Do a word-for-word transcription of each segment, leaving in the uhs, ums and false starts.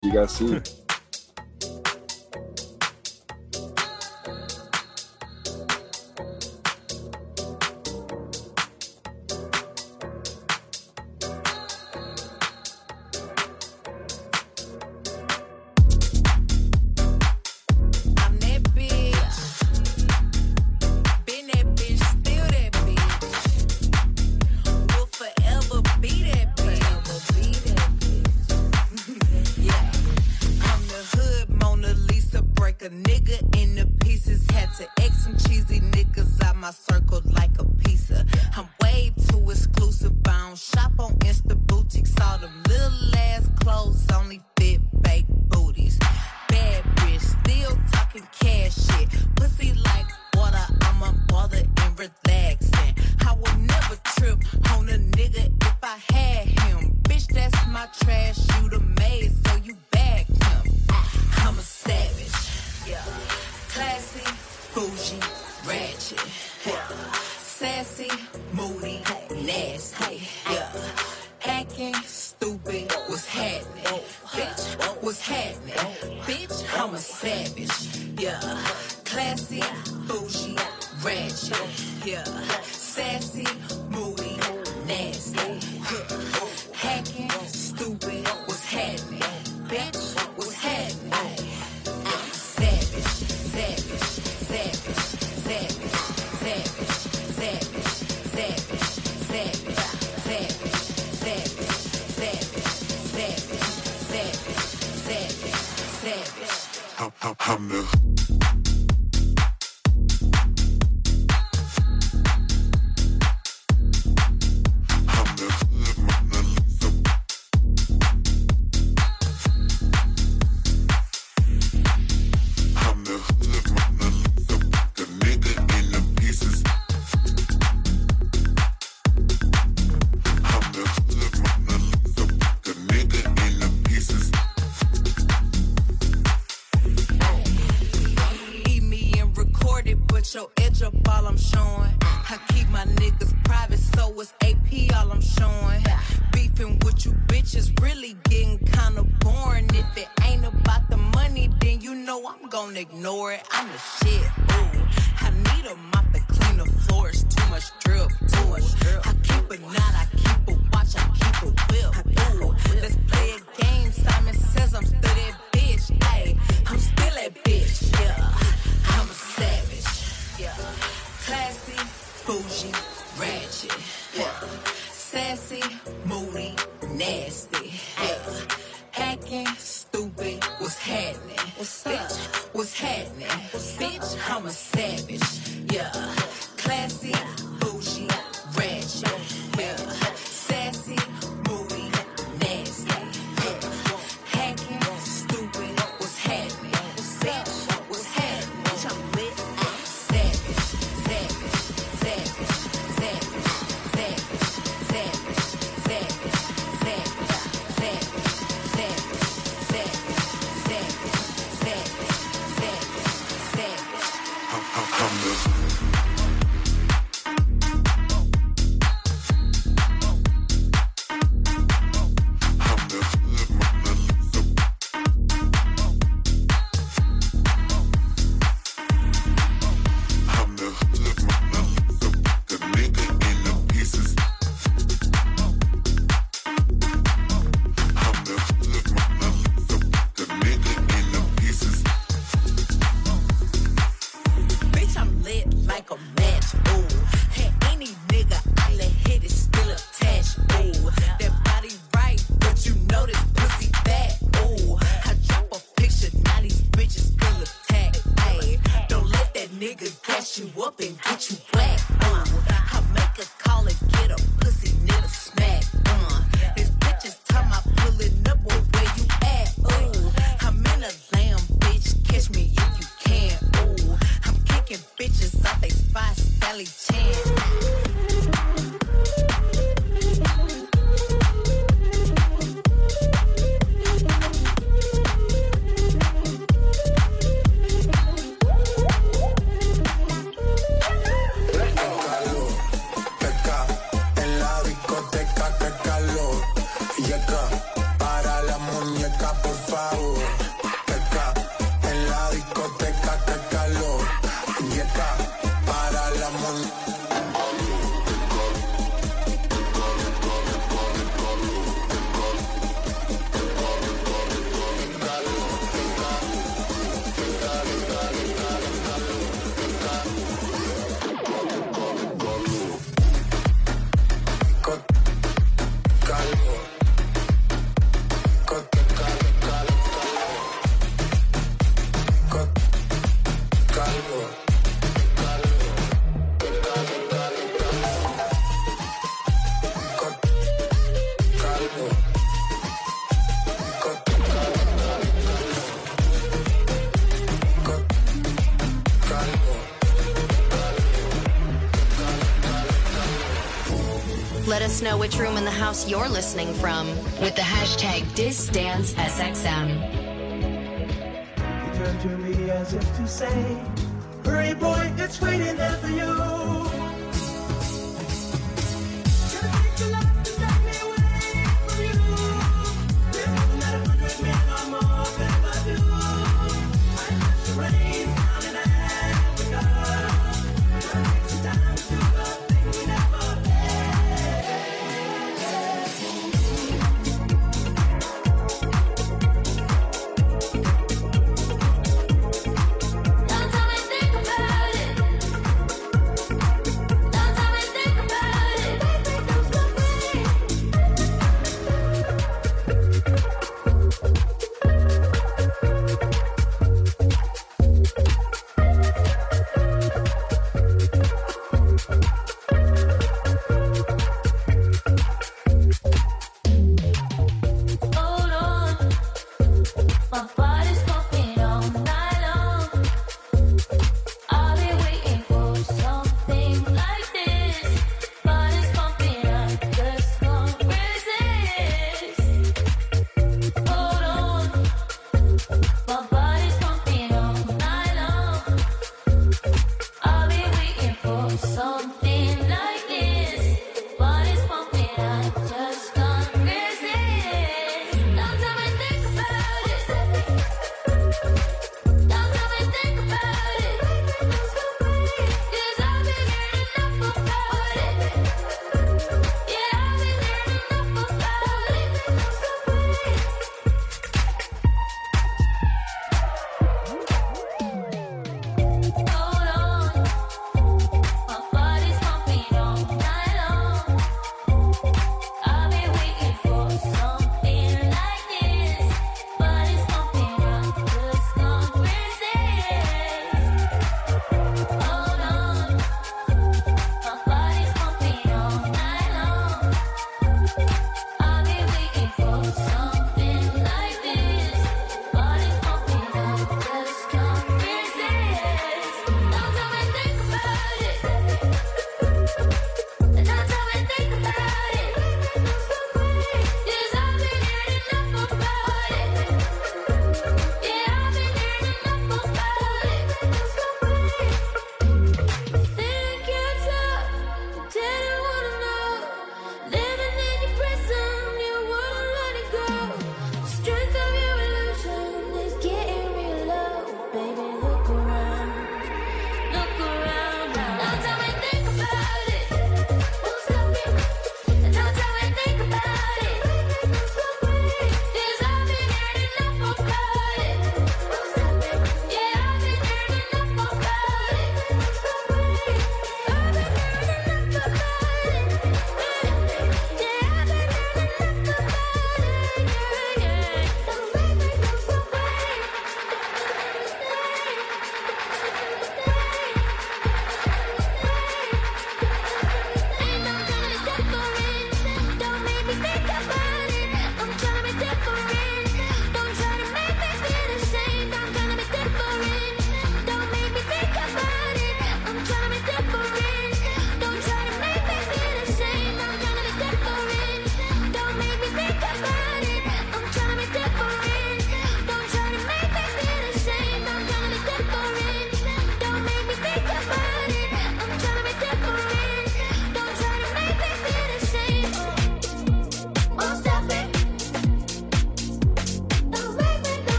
You gotta see. Let us know which room in the house you're listening from with the hashtag DisDanceSXM. You turn to me as if to say, hurry boy, it's waiting there for you.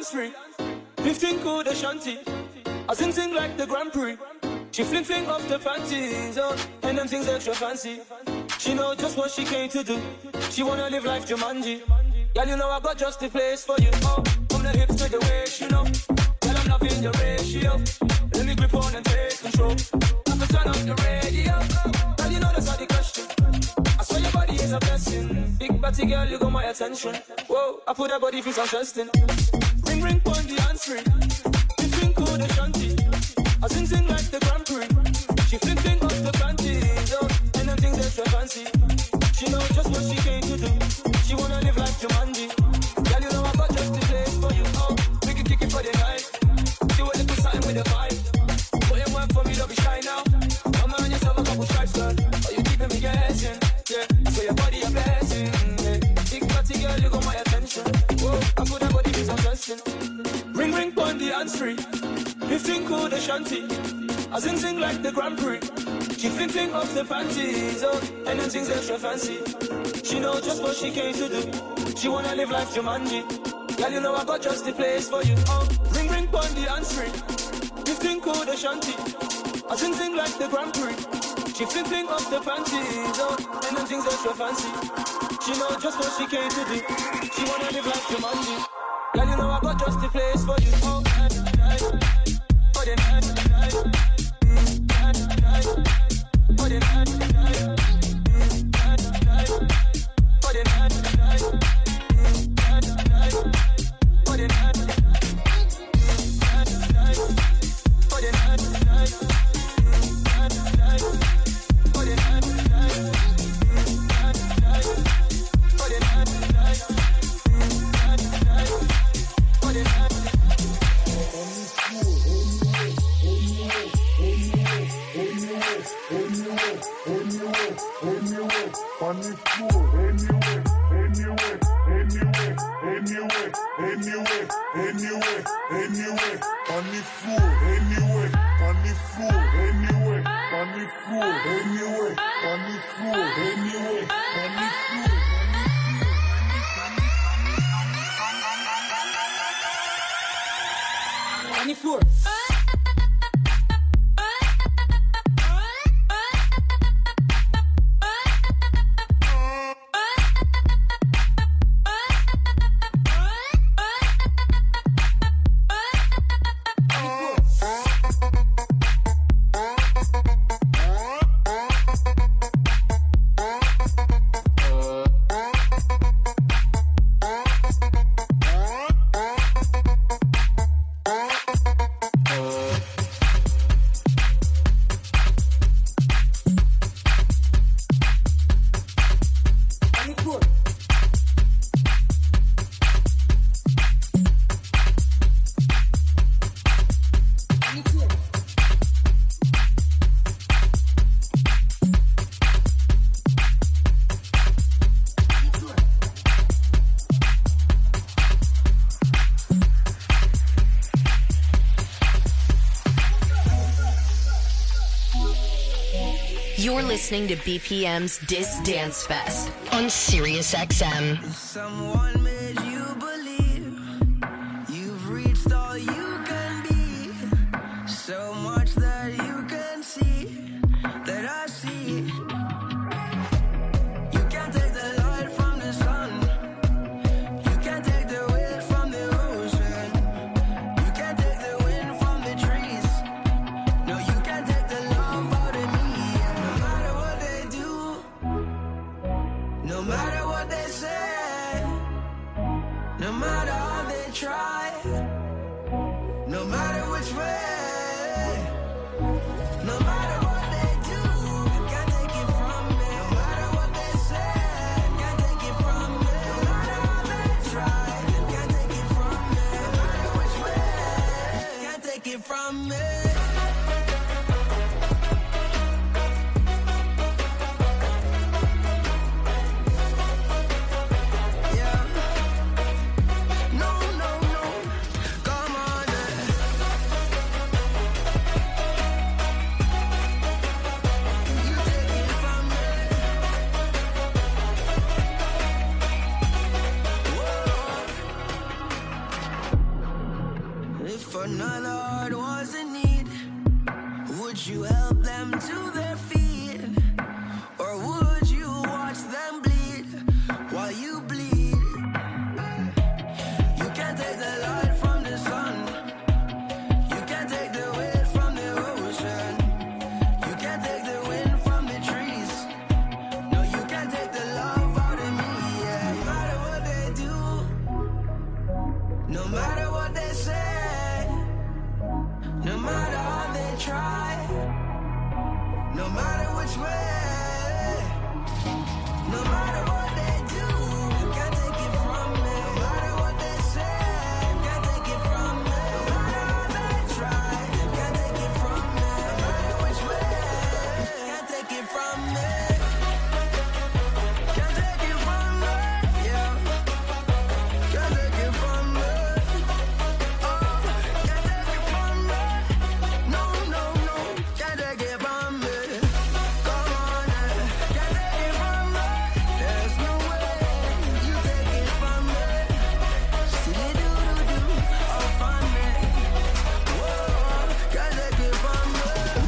hands free. Fifteen cool shanty. I sing sing like the Grand Prix. She fling fling off the panties, oh, and them things extra fancy. She know just what she came to do. She wanna live life Jumanji. Girl, you know I got just the place for you. Oh, from the hips to the waist, you know. Girl, I'm loving the ratio. Let me grip on and take control. I can turn up the radio. Girl, you know that's not the question. I swear your body is a blessing. Big body girl, you got my attention. Whoa, I put that body for some testing. Ring ring on the answer. Fifteen cool the shanty. I sing sing like the Grand Prix. She fling fling off the panties, oh, and them things extra fancy. She know just what she came to do. She wanna live like Jumanji. Girl, you know I got just the place for you. Oh, we can kick it for the night. Do a little something with the vibe. Put in work for me, don't be shy now. Come on yourself a couple stripes, girl. Oh, you keeping me guessing. Yeah, I swear your body a blessing. Yeah. Big party girl, you got my attention. Whoa, I put that body in some testing. Ring ring on the hands free. Fifteen cool the shanty. I sing sing like the Grand Prix. She fling fling off the panties, oh, and them things extra fancy. She know just what she came to do. She wanna live life Jumanji. Girl, you know I got just the place for you. Oh, ring ring on the answer. Fifteen cool the shanty. I sing sing like the Grand Prix. She fling fling off the panties, oh, and them things extra fancy. She know just what she came to do. She wanna live life Jumanji. Girl, you know I got just the place for you. Oh, night, night, for the night, night, night, night, for the night, night, night, night, for the night, night, night, night, for the night, night, night, for the night, night, night, night, for the night, night, night, for the night, night. On the floor, anyway, anyway, anyway, anyway, anyway, anyway, anyway, on the floor, anyway, on the floor, anyway, on the floor, anyway, on the floor, anyway, on the floor. On the floor. You're listening to B P M's Dis Dance Fest on Sirius X M. Someone made you believe you've reached all you can be. So much that you can see, that I see. You can't take the light from the sun. You can't take the wind from the ocean. You can't take the wind from the trees. No, you can't take the love out of me. No matter what they do, no matter what they say, no matter how they try, no matter which way, no matter what they do, you can't take it from me. No matter what they say, you can't take it from me. No matter how they try, you can't take it from me. No matter which way, you can't take it from me. Yeah. No, no, no, another heart was in need, would you help them to their feet? Or would you watch them bleed while you bleed? You can't take the light from the sun. You can't take the wind from the ocean. You can't take the wind from the trees. No, you can't take the love out of me, yeah. No matter what they do, no matter what they say, no matter how they try, no matter which way, no matter what they do, you can't take it from me. No matter what they say, you can't take it from me. No matter how they try, you can't take it from me. No matter which way, you can't take it from me. Can't take it from me, yeah. Can't take it from me. Oh, can't take it from me. No, no, no, can't take it from me. Come on, eh. Can't take it from me. There's no way you take it from me. Silly do do do, oh fun me. Whoa, can't take it from me.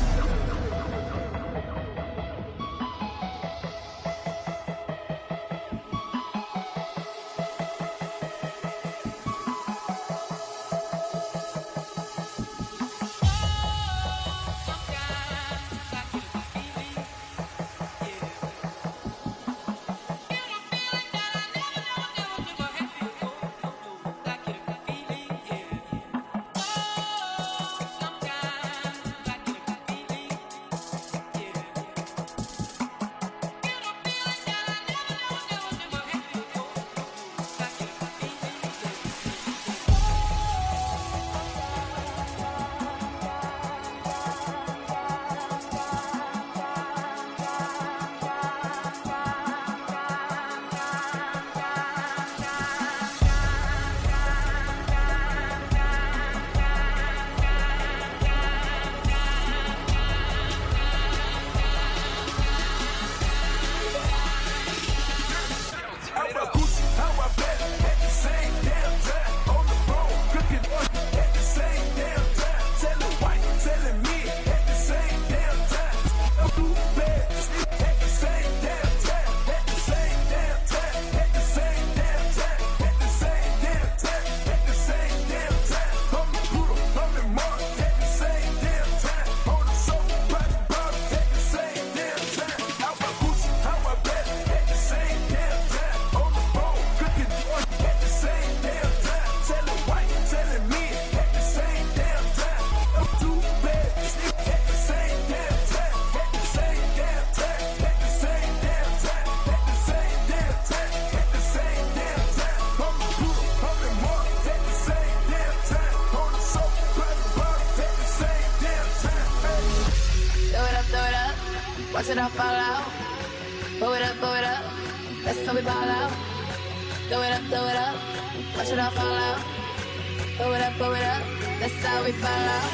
Watch it all fall out. Blow it up, blow it up. That's how we ball out. Throw it up, throw it up. Watch it all fall out. Blow it up, blow it up. That's how we fall out.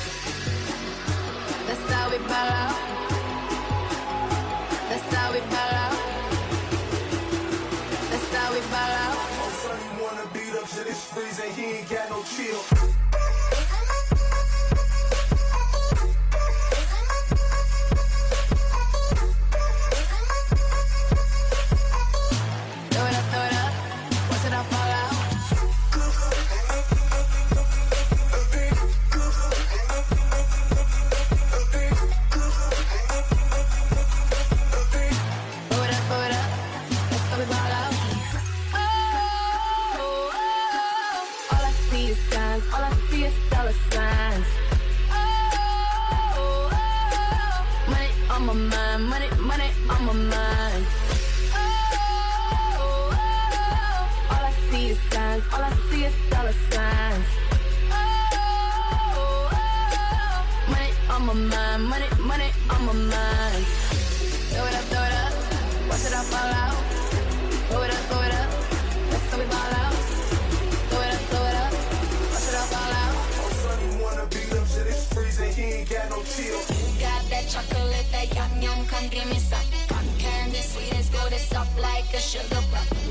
That's how we fall out. That's how we fall out. That's how we fall out. Oh, son, you wanna beat up shit, it's freezing, he ain't got no chill.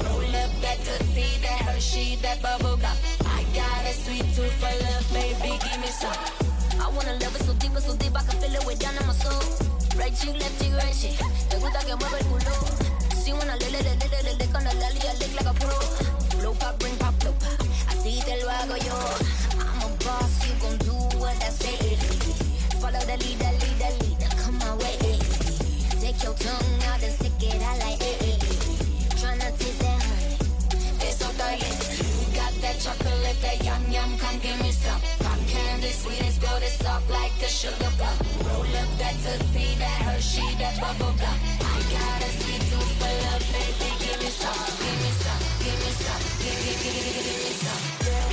That bubble gum. I got a sweet tooth for love, baby. Give me some. I wanna love it so deep, so deep, I can feel it way down in my soul. Right cheek, left cheek, right cheek. Me gusta que mueva el culo. Si una le le le le le le le con la lali, I lick like a pro. Blow pop, bring pop, blow pop. Así te lo hago yo. I'm a boss, you gon' do what I say. Follow the leader, leader, leader, come my way. Take your tongue out and stick it out like eh. Try not to say honey. It's okay. You got that chocolate, that yum yum, come give me some. Pop candy, sweet as gold, it's soft like a sugar plum. Roll up that tootsie, that Hershey, that bubble gum. I got a sweet tooth for love, baby, give me some, give me some, give me some, give me, give me, give me some.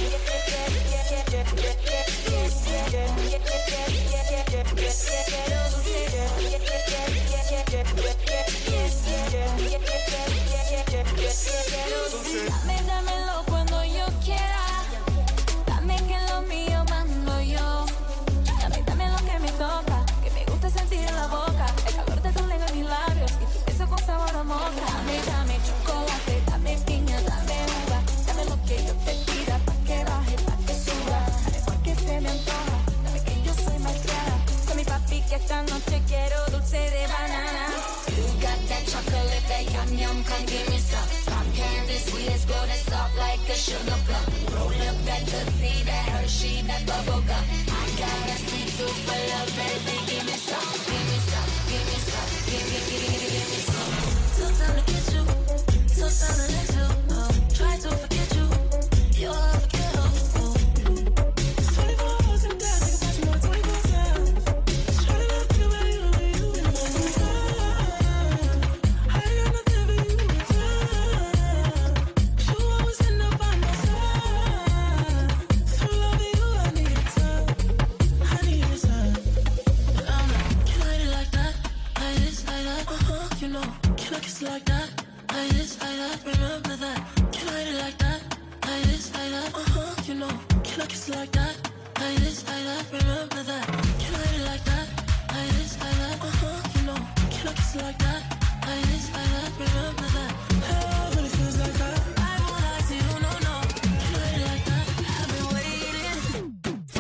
Dame, dámelo cuando yo quiera. Dame que lo mío mando yo. Dame, dame lo que me toca. Que me gusta sentir en la boca el calor de tu lengua en mis labios y tu beso con sabor a moca. Dame, dame chocolate, dame piña, dame uva. Dame lo que yo te pida pa' que baje, pa' que suba. Dame porque se me antoja. Dame que yo soy malcriada. Con mi papi que esta noche quiero dulce de banana. You got that chocolate, that yum yum, come give me some. Pop candy, sweet as gold, it's soft like a sugar plum. Roll up that tootsie, that Hershey, that bubble gum. I got a sweet tooth for love, baby, give me some, give me some, give me some, give me, give me, give me, give me some. So time to get you, so time to let you. Oh, try to forget you, you'll forget. Oh, oh. It's twenty-four hours in a day, think about you more twenty-four seven. Just try to love you, baby, you, you, you. I got nothing for you to return. You always end up by my side. For loving you, I need a time. I need a time. But I'm like, can I hit it like that? Like this, like that? Uh-huh, you know. Can I kiss it like that? Like this, like that? Remember that. Can I hit it like that? Like this, like that? Uh-huh, you know. Can I kiss it like that? Like this, like that? Remember that. Can I hit it like that? Like this, like that? Uh-huh, you know. Can I kiss it like that? Like this, like that? Remember that. Oh, when it feels like that. I won't lie to you, no, no. Can I hit it like that? I've been waiting.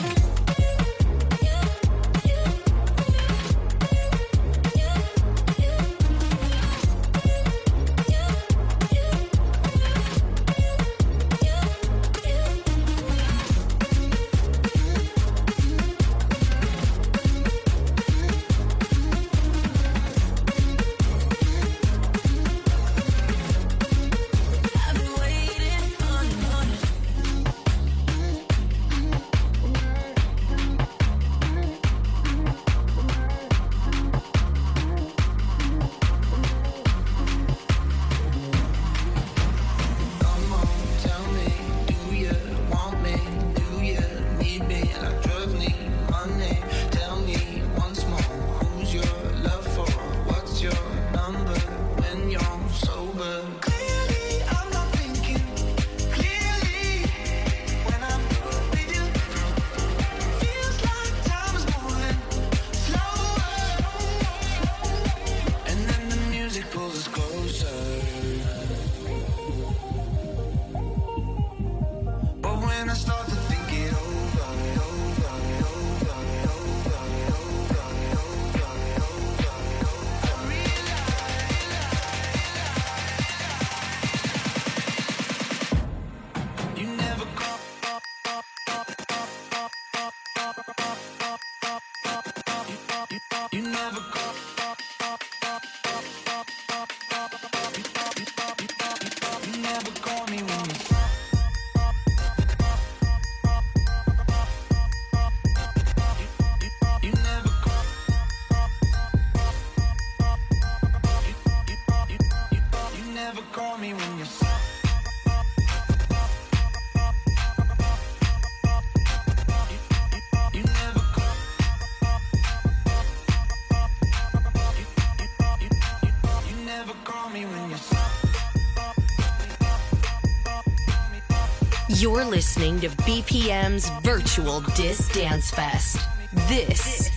You're listening to B P M's Virtual Dis Dance Fest. This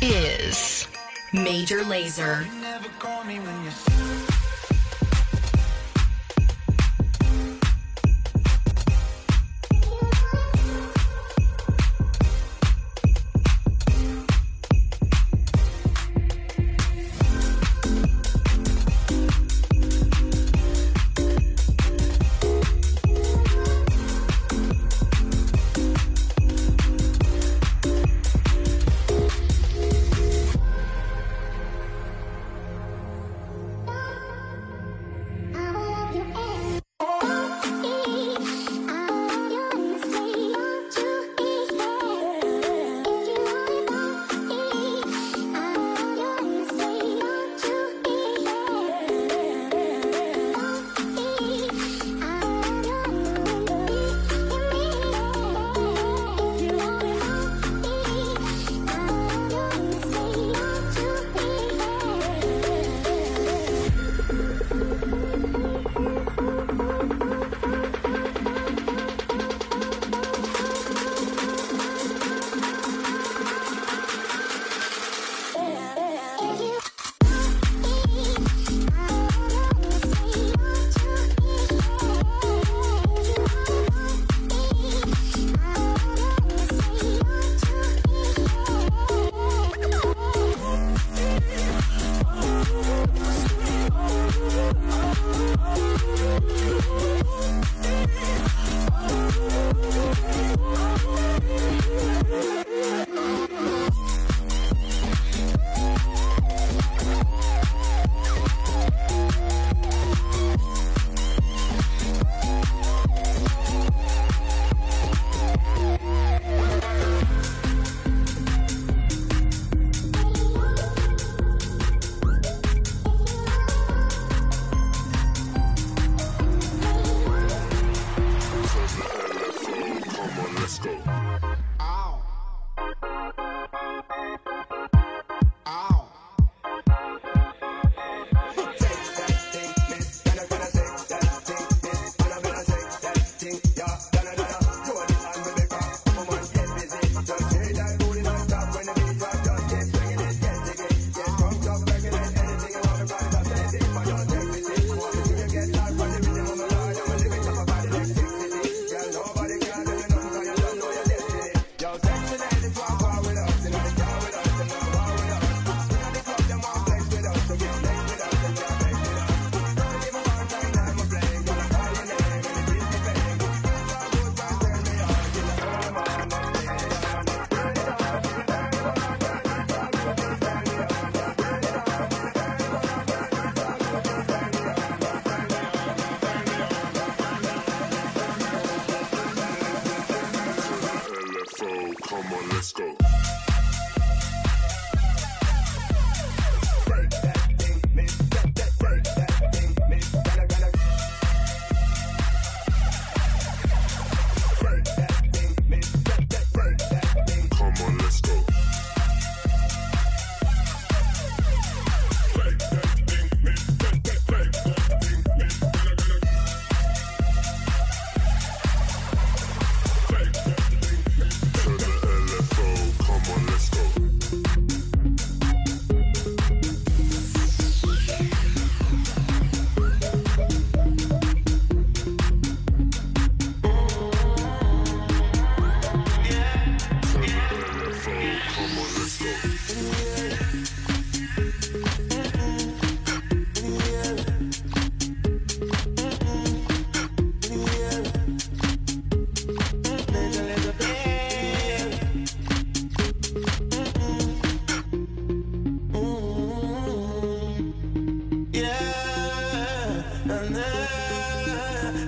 is Major Lazer.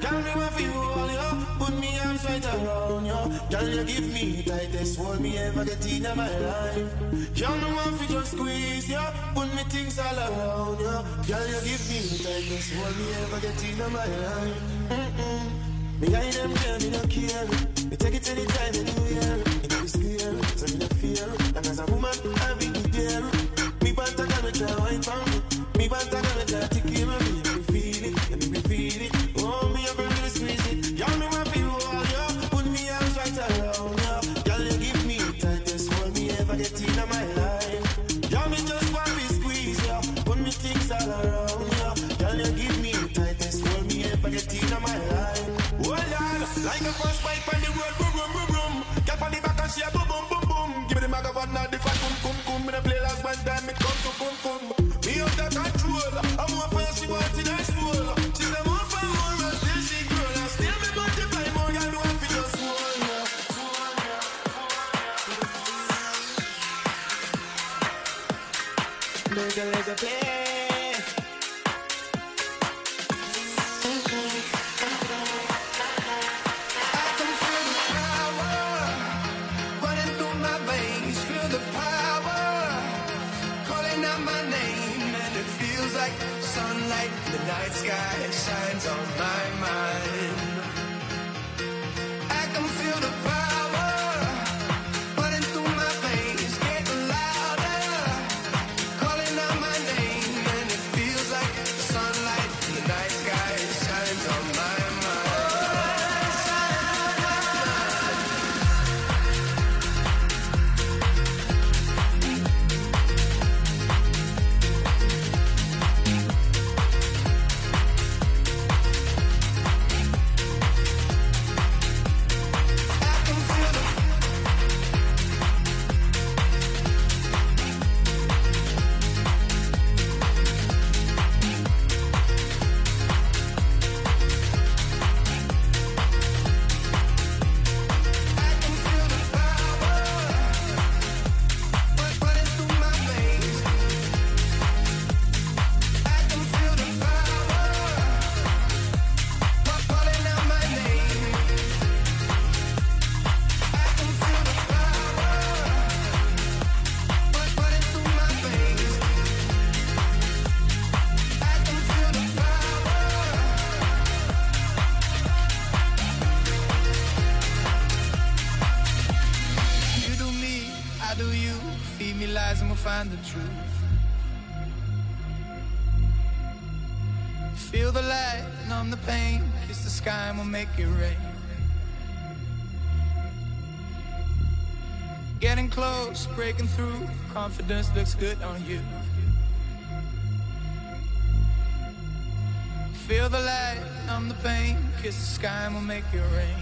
Girl, me want feel all you. Put me arms right around you. Girl, you give me tightest hold me ever get in my life. Girl, me want feel just squeeze you. Put me things all around you. Girl, you give me tightest hold me ever get in my life. Mm-mm. Me I them girl, me no care. Me take it anytime, anywhere. Me no be scared, so me no fear. And as a woman, I be there. Me want a girl with a wine for me. Me want a girl with a take care of me. Let me feel it, let me feel it. Oh, me ever really squeeze it. Y'all me want feel all you. Put me arms right around you. Y'all you give me tightest hold me ever get in my life. Y'all me just want to squeeze you. Put me things all around you. Y'all you give me tightest hold me ever get in my life. Hold on, like a first bike on the road, boom, boom, boom, boom. Get on the back and she a boom, boom, boom, boom. Give me the microphone now, the fat, boom, boom, boom. Me the play last one time, me come to boom, boom. Me up the control, I'm more for she wants in her soul. She's a more for more, and still she grow. And still me multiply more, y'all know I'm for your soul. Make a little play. The night sky shines on my mind. I can feel the power running through my veins, getting louder, calling out my name, and it feels like sunlight. The night sky shines on my find the truth. Feel the light, numb the pain, kiss the sky and we'll make it rain. Getting close, breaking through, confidence looks good on you. Feel the light, numb the pain, kiss the sky and we'll make it rain.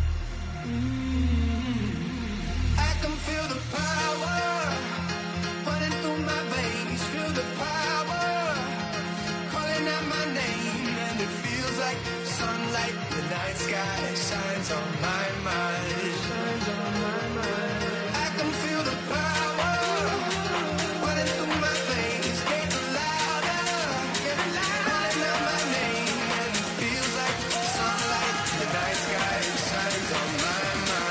Mm-hmm. I can feel the power running through my veins, feel the power calling out my name, and it feels like sunlight. The night sky shines on my mind. Shines on my mind. I can feel the power running through my veins, getting louder, getting louder, calling out my name, and it feels like sunlight. The night sky shines on my mind.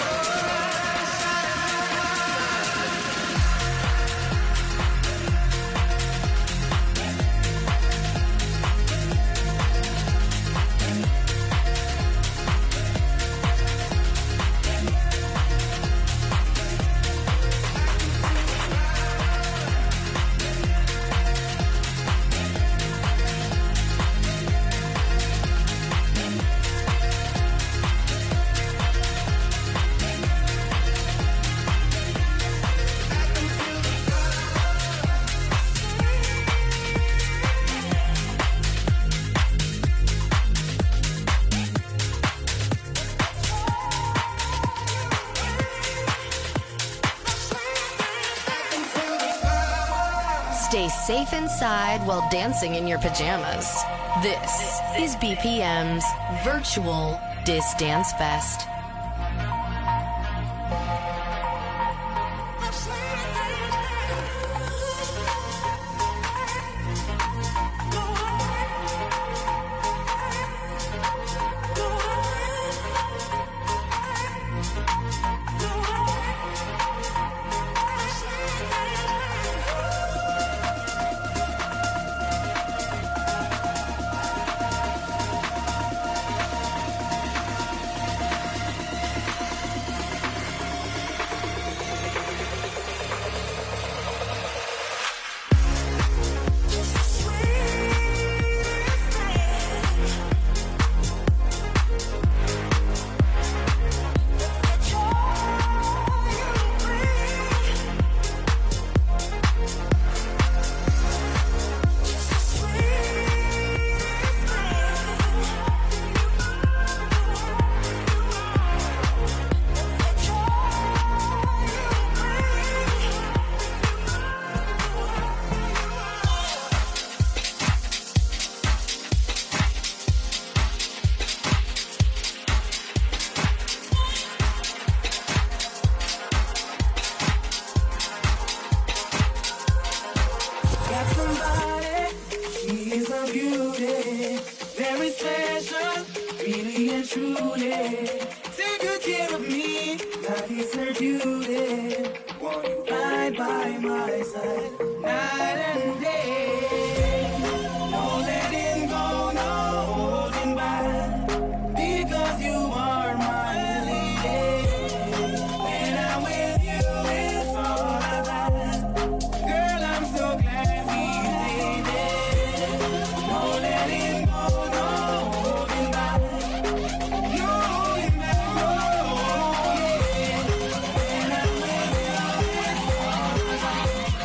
Stay safe inside while dancing in your pajamas. This is B P M's Virtual Dis Dance Fest. Go really and truly. Take good care of me, that is her duty. Won't you ride by my side night and day? No letting go, no holding back, because you are my lady. When I'm with you, it's all about. Girl, I'm so glad we made it. No letting go, no holding back, no holding back, no, yeah. When I'm with you, it's all about.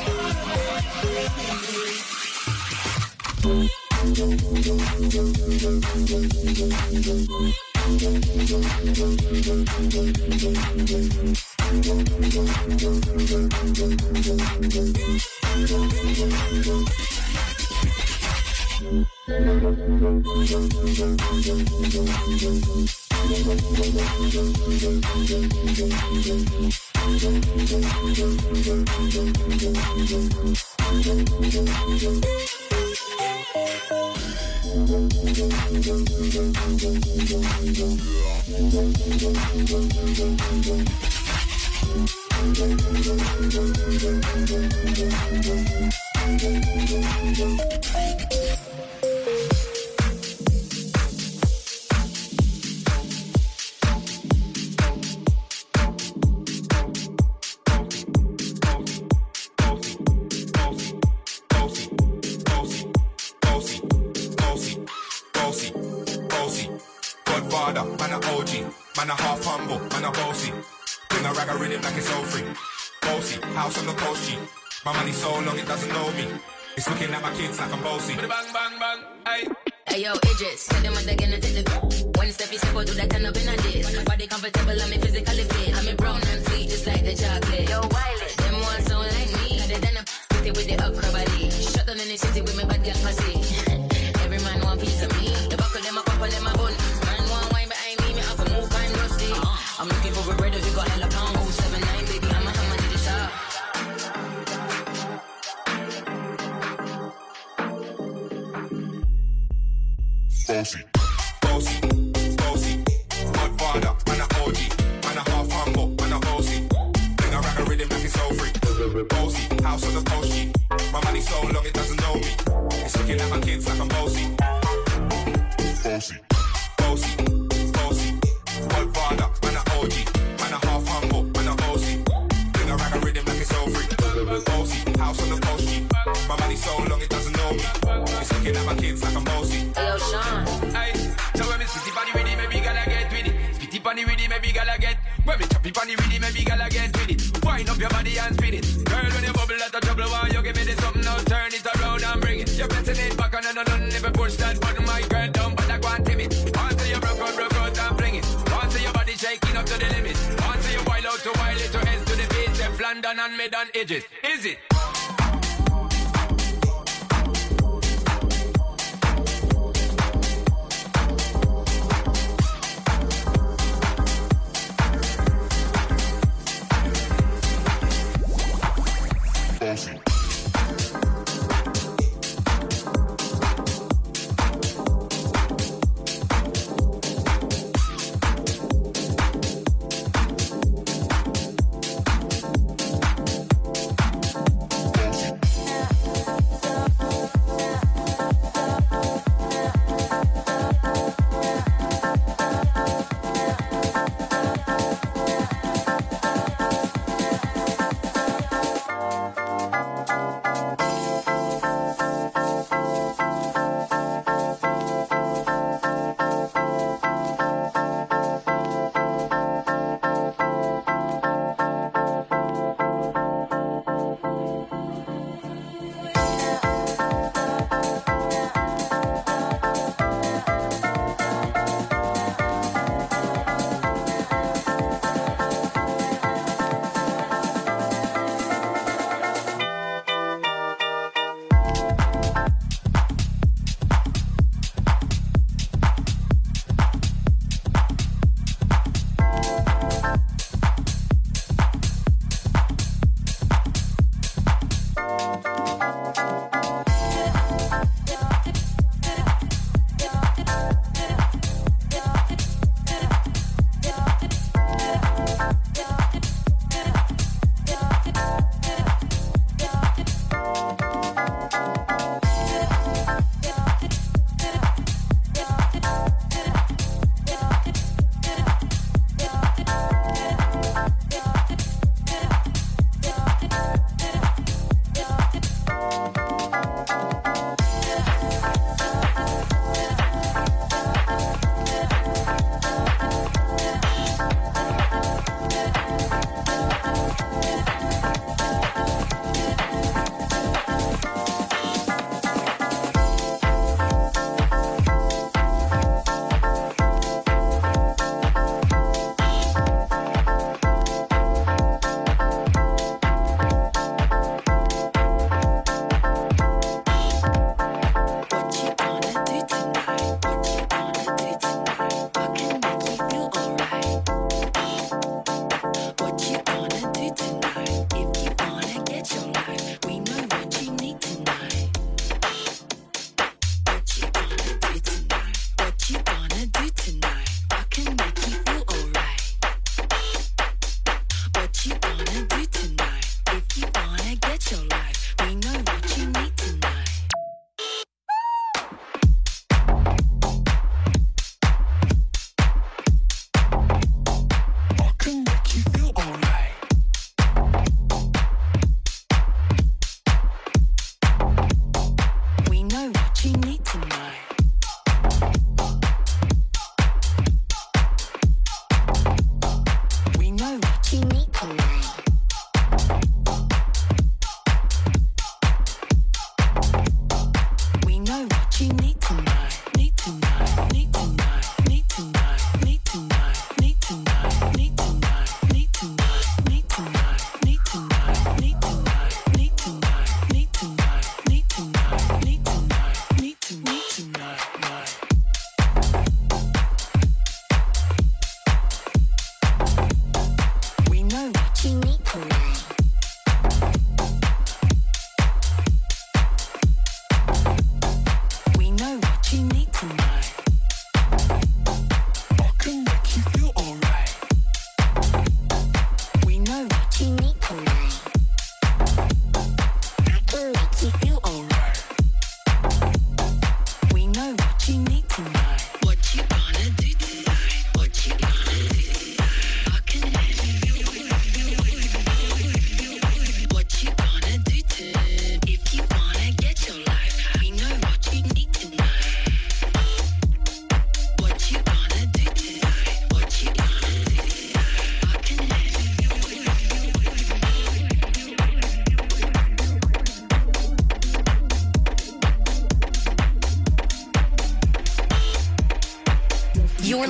Man a half humble, man a bossy. Bring a rag a rhythm like it's all free. Bossy, house on the coast G. My money so long it doesn't know me. It's looking at my kids like I'm bossy. Bang, bang, bang, hey. Hey yo, Idris, tell them what they're gonna take the go. One step you step out, do that turn up in a dish. Body comfortable, I'm physically fit. I'm in brown and sweet, just like the chocolate. Yo, Wiley, them ones sound like me. They done up with it with the upper body. Shut down in the city with my bad girl pussy. Every man want piece of me. The buckle them a pop and them a bun. Man want wine behind me, me have to move kind rusty. I'm looking for a bread if you got hella pound. oh seven nine, baby, I'm a hammer to the shop. Bossy, bossy, bossy. Godfather, man a O G. Man a half humble, man a bossy. Bring a rag a rhythm like it's all free. Bossy, house on the coast G. My money so long it doesn't know me. It's looking at my kids like I'm bossy. Bossy, bossy, bossy. Godfather, man a O G. Man a half humble, man a bossy. Bring a rag a rhythm like it's all free. Bossy, house on the coast G. My money so long it doesn't know me. It's looking at my kids like I'm bossy. Yo, Sean. Aye, so when me spitty panny with it, maybe gala get with it. Spitty panny with it, maybe gala get. When me choppy panny with it, maybe gala get with it. Wind up your body and spin it. Girl, when you bubble at the trouble, why you give me this something now? Turn it around and bring it. You're pressing it back and on and never push that button, my girl down, but I can't tame it. Once you broke out, broke out and bring it. Once your body shaking up to the limit. Once you wild out to wild it to ends to the base. Left London and mid on edges. Is it? Bossy.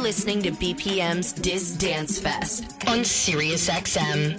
listening to B P M's Dis Dance Fest on Sirius X M.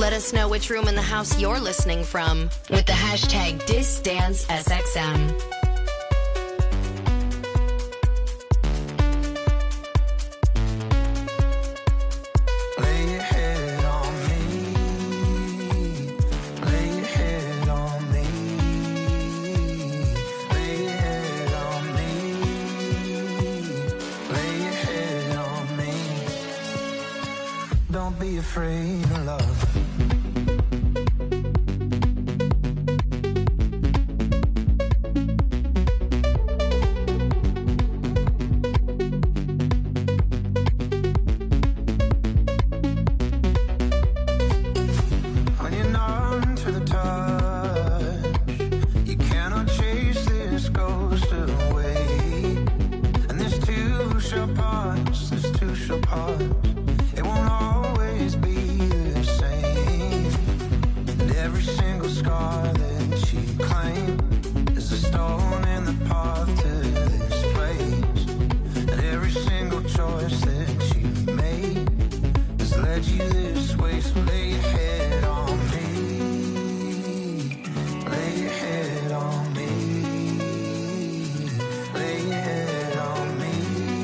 Let us know which room in the house you're listening from with the hashtag DisDanceSXM. Afraid of love. When you're numb to the touch, you cannot chase this ghost away. And this too shall pass, this too shall pass. It won't always be the same. And every single scar that you claim is a stone in the path to this place. And every single choice that you made has led you this way. So lay your head on me, lay your head on me, lay your head on me,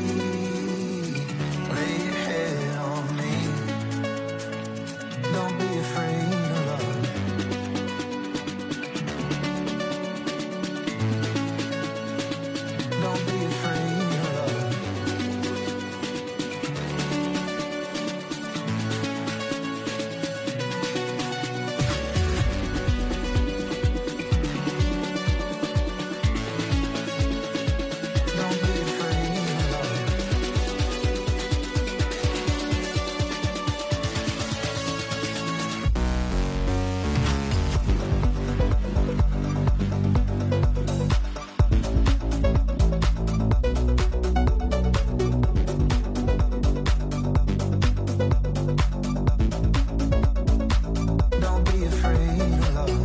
lay your head on me. Don't be afraid of love. Don't be afraid of love. Don't be afraid of love. Don't be afraid of love.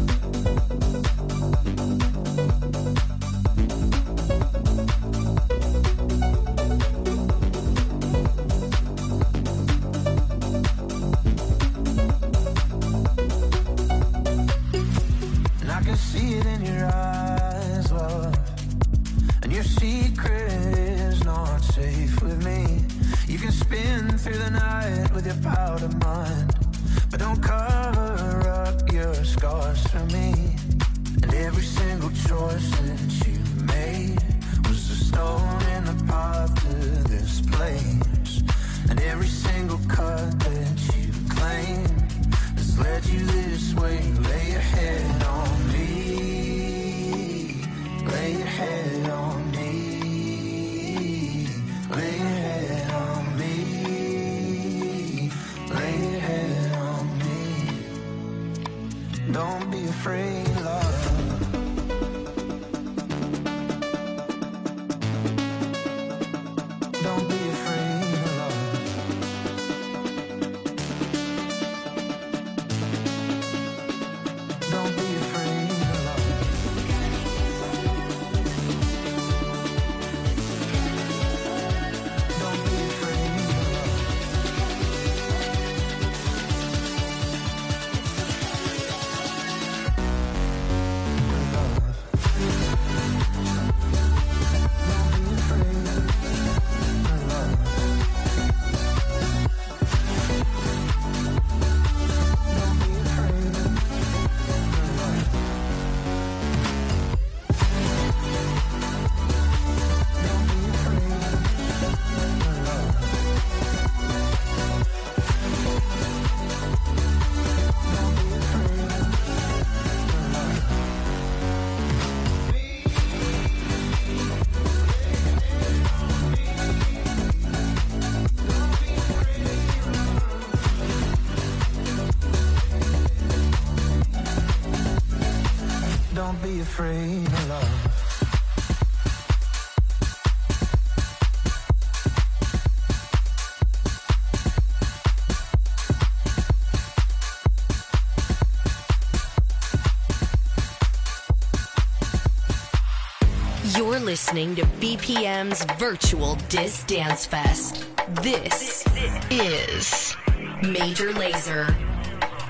And I can see it in your eyes, love. And your secret is not safe with me. You can spin through the night with your powder mind, but don't cover up your scars for me. And every single choice that you made was a stone in the path to this place. And every single cut that you claim has led you this way. Lay your head on me, lay your head on me, lay your head on me, lay your head on me. Don't be afraid, love. Don't be afraid of love. Don't be afraid of love. Don't be afraid of love. Don't be afraid of love. You're listening to B P M's virtual Dis Dance Fest. This is Major Lazer.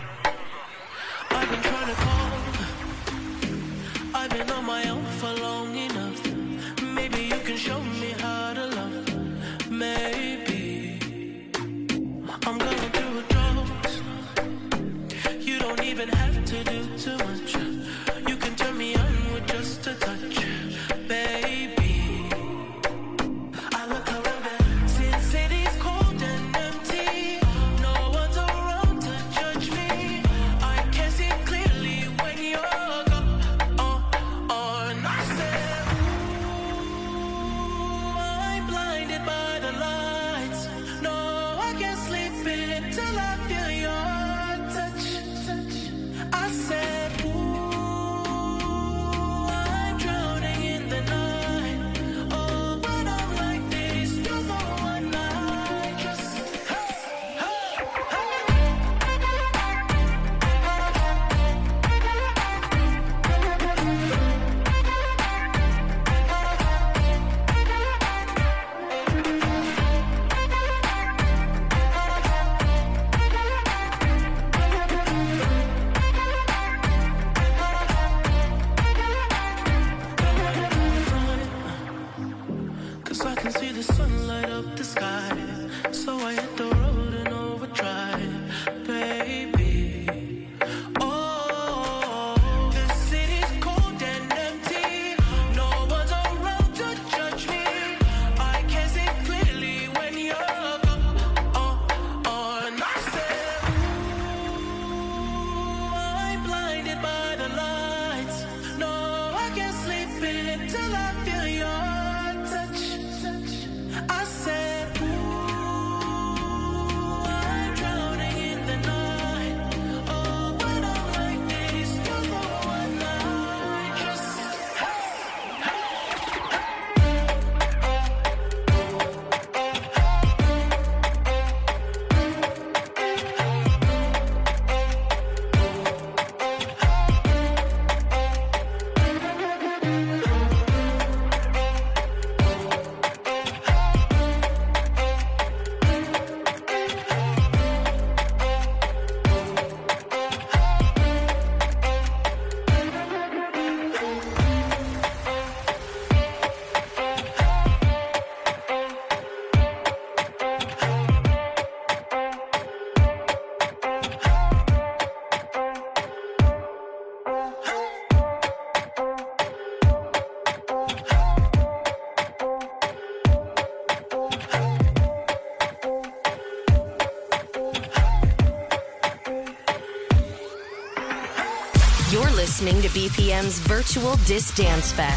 You're listening to B P M's Virtual Disc Dance Fest.